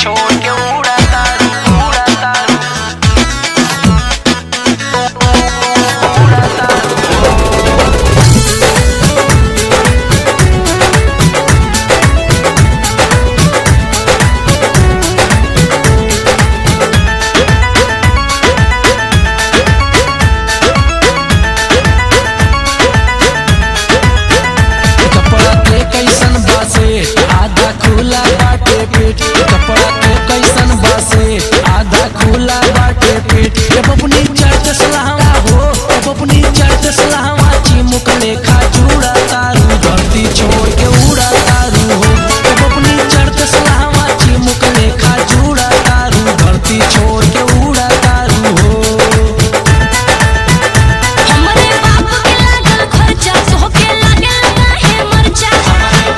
छोड़ के उड़ाता उड़ाता उड़ाता। कपड़ा के कैसन बासे आधा खुला बाटे पेट, कपड़ा के कैसन बासे आधा खुला बाटे पेट। जब अपनी चढ़त सलाहवा हो, जब अपनी चढ़त सलाहवा चिमुक लेखा जुड़ा तारू, धरती छोड़ के उड़ा तारू हो। जब अपनी चढ़त सलाहवा चिमुक लेखा जुड़ा तारू, धरती छोड़ के उड़ा तारू हो। हमरे बाप के लागल खर्चा सोहके लागल काहे मरचा। हमरे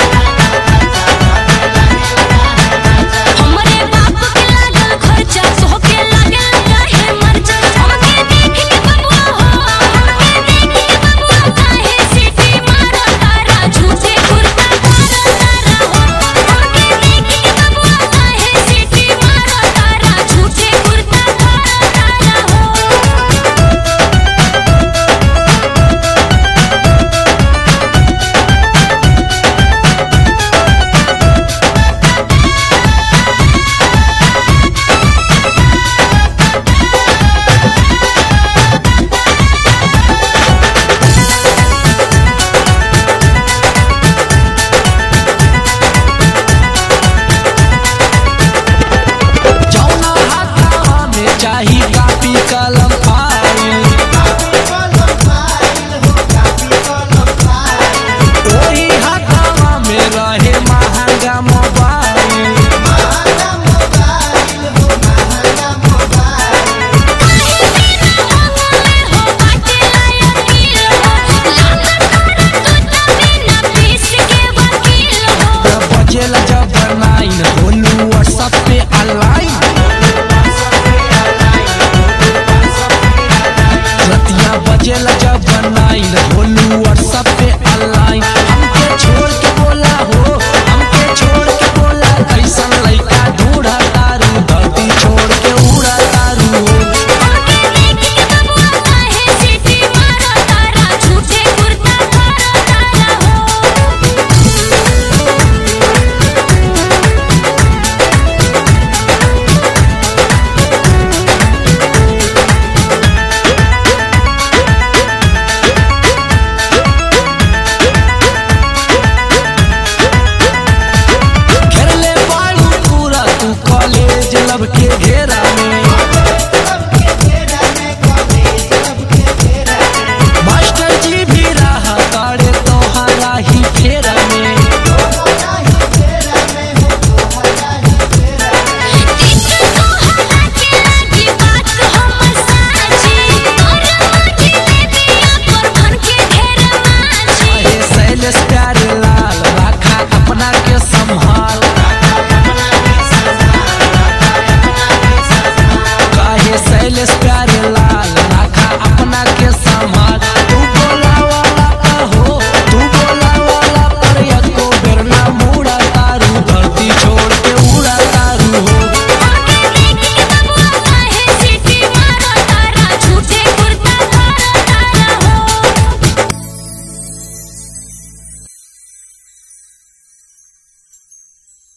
बाप के लागल खर्चा सोहके लागल काहे मरचा। हमके देख के बबुआ हो, हमके देख के बबुआ काहे सीटी मारा तारा, झूठे कुर्ता तारा तारा हो। हमके देख के बबुआ काहे सीटी मारा तारा, झूठे कुर्ता तारा तारा हो। जौना हाथवा में चाही कापी कलम फाइल, ओही हाथवा में रहे महंगा मोबाइल। बजेला जब नाइन बोलू व्हाट्सएप पे ऑनलाइन, रतिया बजेला जब नाइन बोलू व्हाट्सएप पे ऑनलाइन।